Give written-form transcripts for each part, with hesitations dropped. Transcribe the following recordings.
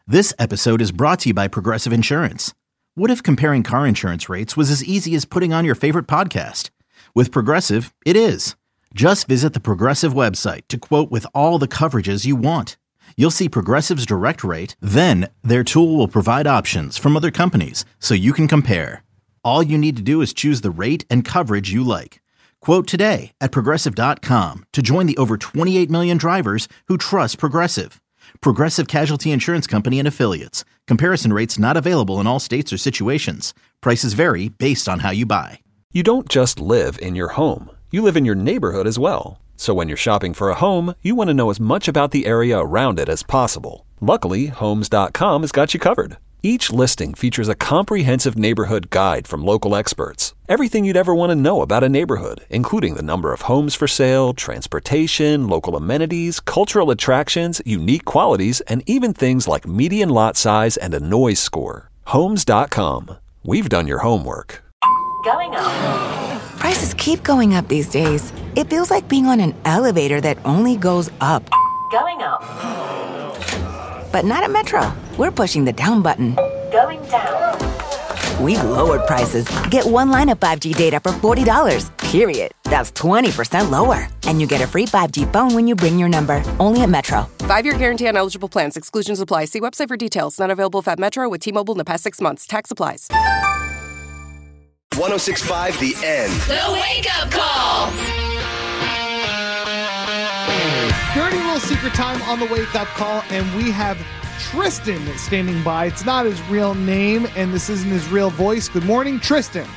This episode is brought to you by Progressive Insurance. What if comparing car insurance rates was as easy as putting on your favorite podcast? With Progressive, it is. Just visit the Progressive website to quote with all the coverages you want. You'll see Progressive's direct rate, then their tool will provide options from other companies so you can compare. All you need to do is choose the rate and coverage you like. Quote today at Progressive.com to join the over 28 million drivers who trust Progressive. Progressive Casualty Insurance Company and Affiliates. Comparison rates not available in all states or situations. Prices vary based on how you buy. You don't just live in your home. You live in your neighborhood as well. So when you're shopping for a home, you want to know as much about the area around it as possible. Luckily, Homes.com has got you covered. Each listing features a comprehensive neighborhood guide from local experts. Everything you'd ever want to know about a neighborhood, including the number of homes for sale, transportation, local amenities, cultural attractions, unique qualities, and even things like median lot size and a noise score. Homes.com. We've done your homework. Going up. Prices keep going up these days. It feels like being on an elevator that only goes up. Going up. But not at Metro. We're pushing the down button. Going down. We've lowered prices. Get one line of 5G data for $40, period. That's 20% lower. And you get a free 5G phone when you bring your number. Only at Metro. 5-year guarantee on eligible plans. Exclusions apply. See website for details. Not available at Metro with T-Mobile in the past 6 months. Tax applies. 106.5 The End. The Wake Up Call. Dirty little secret time on the Wake Up Call, and we have Tristan standing by. It's not his real name, and this isn't his real voice. Good morning, Tristan.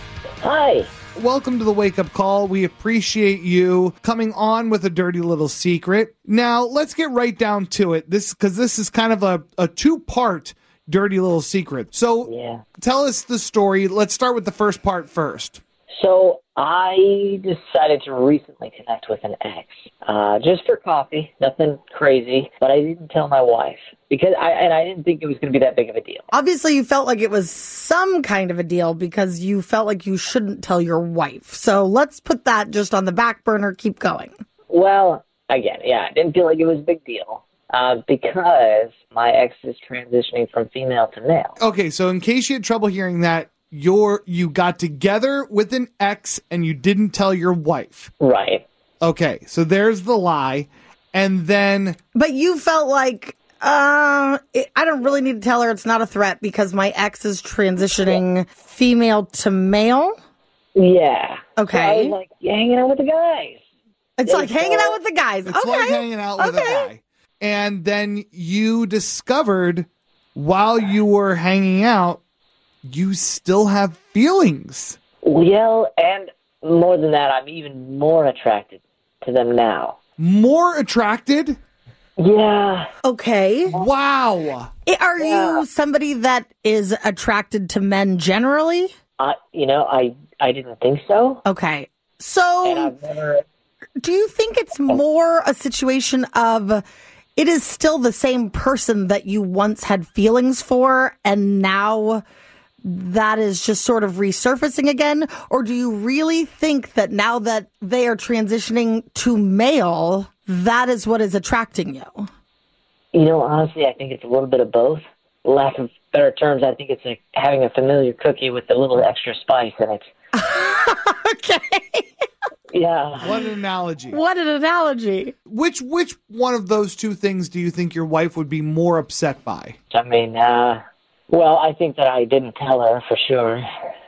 Hi. Welcome to the Wake Up Call. We appreciate you coming on with a dirty little secret. Now, let's get right down to it. This is kind of a two-part dirty little secret. So Tell us the story. Let's start with the first part first. So I decided to recently connect with an ex, just for coffee, nothing crazy, but I didn't tell my wife because I didn't think it was going to be that big of a deal. Obviously, you felt like it was some kind of a deal because you felt like you shouldn't tell your wife. So let's put that just on the back burner. Keep going. Well, again, I didn't feel like it was a big deal. Because my ex is transitioning from female to male. Okay, so in case you had trouble hearing that, you got together with an ex and you didn't tell your wife. Right. Okay, so there's the lie. And then... But you felt like, I don't really need to tell her it's not a threat because my ex is transitioning female to male? Yeah. Okay. So I was like hanging out with the guys. It's like hanging out with the guys. It's like hanging out with a guy. And then you discovered while you were hanging out, you still have feelings. Well, and more than that, I'm even more attracted to them now. More attracted? Yeah. Okay. Wow. Are you somebody that is attracted to men generally? I didn't think so. Okay. So, and I've never... do you think it's more a situation of... It is still the same person that you once had feelings for, and now that is just sort of resurfacing again? Or do you really think that now that they are transitioning to male, that is what is attracting you? Honestly, I think it's a little bit of both. Lack of better terms, I think it's like having a familiar cookie with a little extra spice in it. Okay. Yeah. What an analogy. What an analogy. Which one of those two things do you think your wife would be more upset by? I mean, well, I think that I didn't tell her for sure.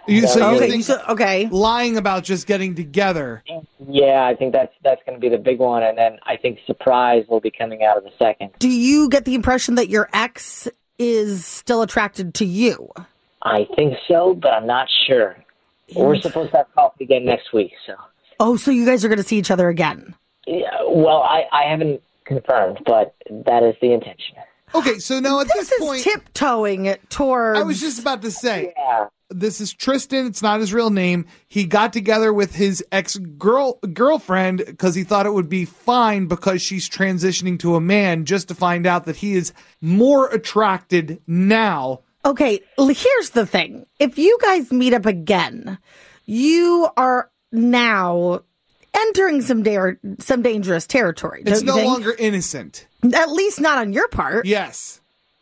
Okay. Lying about just getting together. Yeah, I think that's going to be the big one, and then I think surprise will be coming out of the second. Do you get the impression that your ex is still attracted to you? I think so, but I'm not sure. We're supposed to have coffee again next week, so... Oh, so you guys are going to see each other again? Yeah, well, I haven't confirmed, but that is the intention. Okay, so now at this point... This is tiptoeing towards... I was just about to say, yeah. This is Tristan. It's not his real name. He got together with his ex-girlfriend because he thought it would be fine because she's transitioning to a man, just to find out that he is more attracted now. Okay, here's the thing. If you guys meet up again, you are now entering some dangerous territory. It's no longer innocent. At least not on your part. Yes.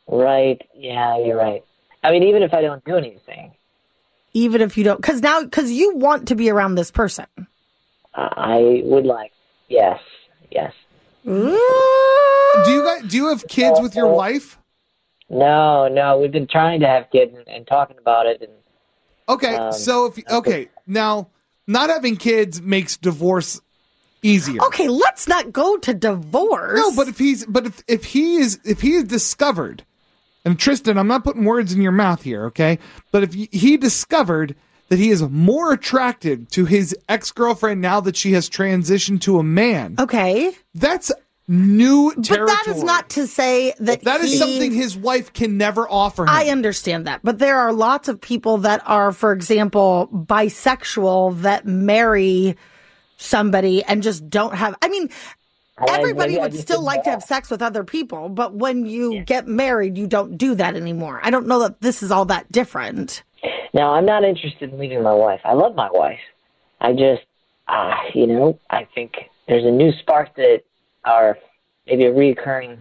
Right. Yeah, you're right. I mean, even if I don't do anything. Even if you don't, because you want to be around this person. I would like, yes. Ooh. Do you have kids with your wife? No. We've been trying to have kids and talking about it. And Okay, so now not having kids makes divorce easier. Okay, let's not go to divorce. No, but if he is discovered, and Tristan, I'm not putting words in your mouth here, okay? But if he discovered that he is more attracted to his ex-girlfriend now that she has transitioned to a man, okay, that's new territory. But that is not to say that is something his wife can never offer him. I understand that, but there are lots of people that are, for example, bisexual that marry somebody and just don't have. I mean, everybody would still like to have sex with other people, but when you get married, you don't do that anymore. I don't know that this is all that different. Now, I'm not interested in leaving my wife. I love my wife. I just, I think there's a new spark that are maybe a reoccurring.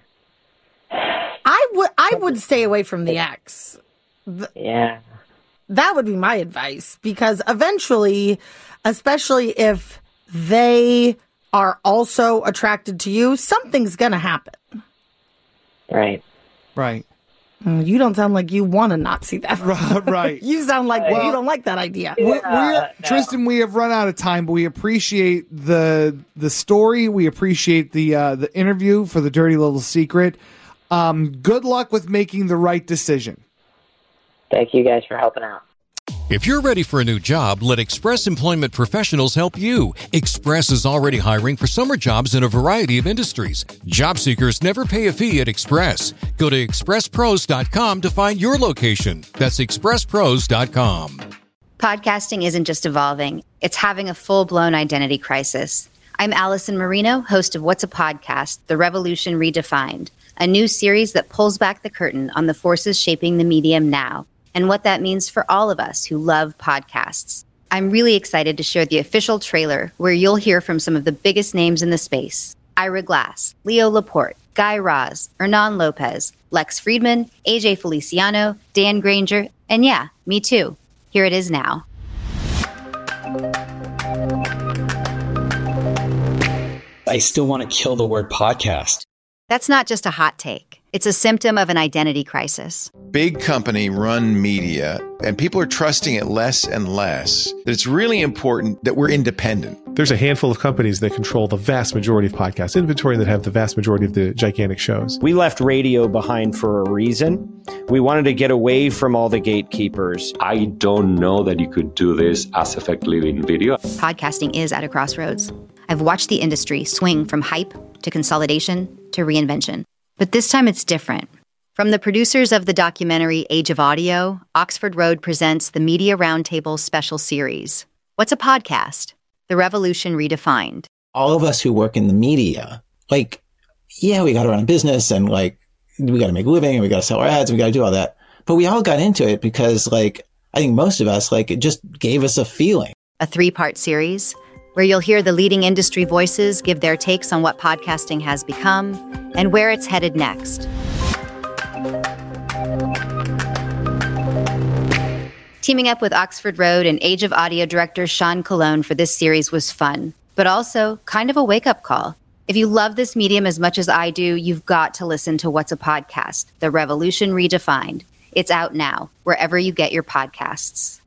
I would stay away from the ex. Yeah. That would be my advice, because eventually, especially if they are also attracted to you, something's going to happen. Right. You don't sound like you want to not see that. Right. You sound like you don't like that idea. Tristan, we have run out of time, but we appreciate the story. We appreciate the interview for the Dirty Little Secret. Good luck with making the right decision. Thank you guys for helping out. If you're ready for a new job, let Express Employment Professionals help you. Express is already hiring for summer jobs in a variety of industries. Job seekers never pay a fee at Express. Go to expresspros.com to find your location. That's expresspros.com. Podcasting isn't just evolving, it's having a full-blown identity crisis. I'm Allison Marino, host of What's a Podcast? The Revolution Redefined, a new series that pulls back the curtain on the forces shaping the medium now, and what that means for all of us who love podcasts. I'm really excited to share the official trailer where you'll hear from some of the biggest names in the space. Ira Glass, Leo Laporte, Guy Raz, Hernan Lopez, Lex Friedman, AJ Feliciano, Dan Granger, and yeah, me too. Here it is now. I still want to kill the word podcast. That's not just a hot take. It's a symptom of an identity crisis. Big company run media, and people are trusting it less and less. That it's really important that we're independent. There's a handful of companies that control the vast majority of podcast inventory and that have the vast majority of the gigantic shows. We left radio behind for a reason. We wanted to get away from all the gatekeepers. I don't know that you could do this as effectively in video. Podcasting is at a crossroads. I've watched the industry swing from hype to consolidation to reinvention. But this time it's different. From the producers of the documentary Age of Audio, Oxford Road presents the Media Roundtable special series. What's a podcast? The Revolution Redefined. All of us who work in the media, we got to run a business and we got to make a living and we got to sell our ads and we got to do all that. But we all got into it because I think most of us, it just gave us a feeling. A 3-part series where you'll hear the leading industry voices give their takes on what podcasting has become and where it's headed next. Teaming up with Oxford Road and Age of Audio director Sean Colon for this series was fun, but also kind of a wake-up call. If you love this medium as much as I do, you've got to listen to What's a Podcast? The Revolution Redefined. It's out now, wherever you get your podcasts.